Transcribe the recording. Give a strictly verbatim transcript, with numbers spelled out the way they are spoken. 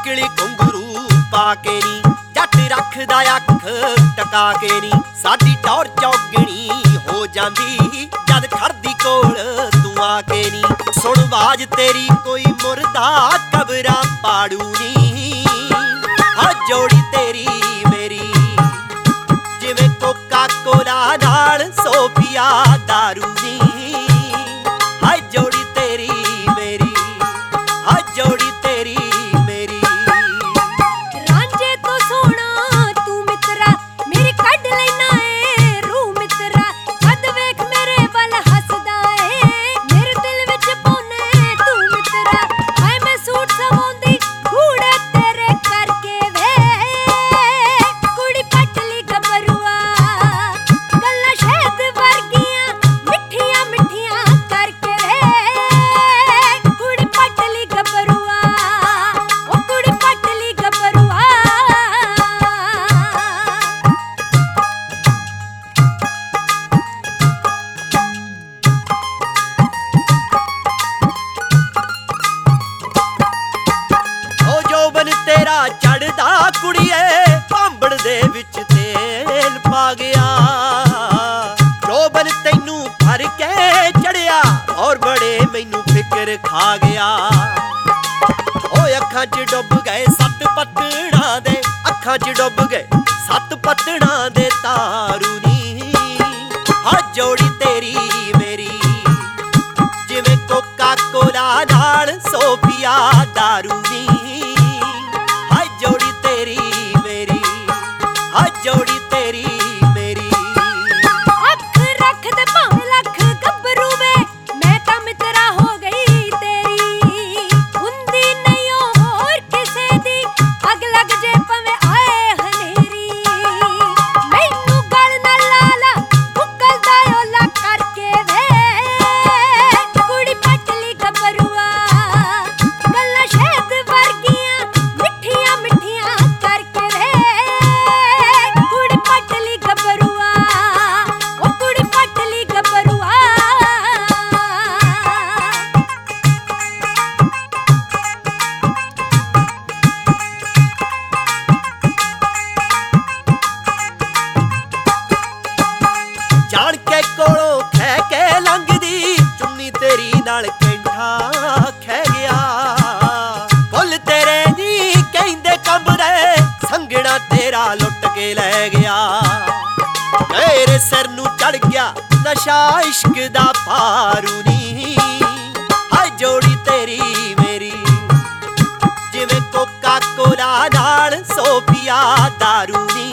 ਕਿਲੀ ਘੁੰਗਰੂ ਪਾ ਕੇ ਨੀ ਜੱਟ ਰੱਖਦਾ ਅੱਖ ਟਕਾ ਕੇ ਨੀ। ਸਾਡੀ ਟੌਰ ਚੌਗਣੀ ਹੋ ਜਾਂਦੀ ਜਦ ਖੜਦੀ ਕੋਲ ਤੂੰ ਆ ਕੇ ਨੀ। ਸੁਣ ਆਵਾਜ਼ ਤੇਰੀ ਕੋਈ ਮੁਰਦਾ ਕਬਰਾਂ ਪਾੜੂ ਨੀ। ਹਾਂ ਜੋੜੀ ਤੇਰੀ ਮੇਰੀ ਜਿਵੇਂ ਕੋਕਾ ਕੋਲਾ ਨਾਲ ਸੋਫੀਆ ਦਾਰੂ ਨੀ। ਹਾਂ ਜੋੜੀ ਤੇਰੀ ਮੇਰੀ ਹਾਂ ਜੋੜੀ ਤੇਰੀ ਮੇਰੀ। ਰਾਂਝੇ ਤੋਂ ਸੋਹਣਾ ਤੂੰ ਮਿੱਤਰਾ ਮੇਰੀ ਕੱਢ ਲੈਣਾ ਏ ਰੂਹ ਮਿੱਤਰਾ। ਜਦ ਵੇਖ ਮੇਰੇ ਵੱਲ ਹੱਸਦਾ ਏ ਮੇਰੇ ਦਿਲ ਵਿੱਚ ਪਾਉਨੇ ਤੂੰ ਮਿੱਤਰਾ। ਹਾਏ ਮੈਂ ਸੂਟ ਸਵਾਉਂਦੀ ਕੂੜੇ ਤੇਰੇ ਕਰਕੇ ਵੇ ਕੁੜੀ ਪਟਲੀ ਗੱਭਰੂਆ ਗੱਲਾਂ ਸ਼ਹਿਦ ਵਰਗੀਆਂ ਮਿੱਠੀਆਂ ਮਿੱਠੀਆਂ ਕਰਕੇ ਵੇ ਕੁੜੀ ਪਟਲੀ ਗੱਭਰੂਆ ਉਹ ਕੁੜੀ ਪਟਲੀ ਗੱਭਰੂਆ। ਓ ਜੋਬਨ ਤੇਰਾ ਚੜਦਾ ਕੁੜੀਏ ਭਾਂਬੜ ਦੇ ਵਿੱਚ ਤੇਲ ਪਾ ਗਿਆ। ਜੋਬਨ ਤੈਨੂੰ ਭਰ ਕੇ ਚੜਿਆ ਔਰ ਬੜੇ ਮੈਨੂੰ ਫਿਕਰ ਖਾ ਗਿਆ। ਓਏ ਅੱਖਾਂ 'ਚ ਡੁੱਬ ਗਏ ਸੱਤ ਪੱਤਣਾ ਦੇ ਅੱਖਾਂ 'ਚ ਡੁੱਬ ਗਏ ਸੱਤ ਪੱਤਣਾ ਦੇ ਤਾਰੂ ਨੀ। ਹਾਂ ਜੋੜੀ ਤੇਰੀ ਮੇਰੀ ਜਿਵੇਂ ਕੋਕਾ ਕੋਲਾ ਨਾਲ ਸੋਫੀਆ ਦਾਰੂ ਨੀ। ਹਾਂ ਜੋੜੀ ਤੇਰੀ ਮੇਰੀ ਹਾਂ ਜੋੜੀ ਤੇਰੀ ਮੇਰੀ। ਅੱਖ ਰੱਖਦੇ ਭਾਵੇਂ ਲੱਖ ਗੱਭਰੂ ਵੇ ਮੈਂ ਤਾਂ ਮਿੱਤਰਾ ਹੋ ਗਈ ਤੇਰੀ। ਹੁੰਦੀ ਨਹੀਂ ਉਹ ਹੋਰ ਕਿਸੇ ਦੀ ਅੱਗ ਲੱਗ ਜੇ ਭਾਵੇਂ ਆਏ ਹਨੇਰੀ। ਮੈਨੂੰ ਗਲ ਨਾ ਲਾ ਲਾ ਮੁੱਕਲਦਾ ਓਲਾ ਕਰਕੇ ਵੇ ਕੁੜੀ ਪਟਲੀ ਗੱਭਰੂਆ ਗੱਲਾਂ ਸ਼ਹਿਦ ਵਰਗੀਆਂ ਮਿੱਠੀਆਂ ਮਿੱਠੀਆਂ ਕਰਕੇ ਵੇ ਕੁੜੀ ਪਟਲੀ ਗੱਭਰੂਆ ਉਹ ਕੁੜੀ ਪਟਲੀ ਗੱਭਰੂਆ। ਜਾਣ ਕੇ ਕੋਲੋਂ ਖਹਿ ਕੇ ਲੰਘਦੀ ਚੁੰਨੀ ਤੇਰੀ ਨਾਲ ਕੈਂਠਾ ਖਹਿ ਗਿਆ। ਫੁੱਲ ਤੇਰੇ ਨੀ ਕਹਿੰਦੇ ਕੰਬਦੇ ਸੰਗਣਾ ਤੇਰਾ ਲੁੱਟ ਕੇ ਲੈ ਗਿਆ। ਤੇਰੇ ਸਿਰ ਨੂੰ ਚੜ ਗਿਆ ਨਸ਼ਾ ਇਸ਼ਕ ਦਾ ਭਾਰੂ ਨੀ। ਹਾਏ ਜੋੜੀ ਤੇਰੀ ਮੇਰੀ ਜਿਵੇਂ ਕੋਕਾ ਕੋਲਾ ਨਾਲ ਸੋਫੀਆ ਦਾਰੂ ਨੀ।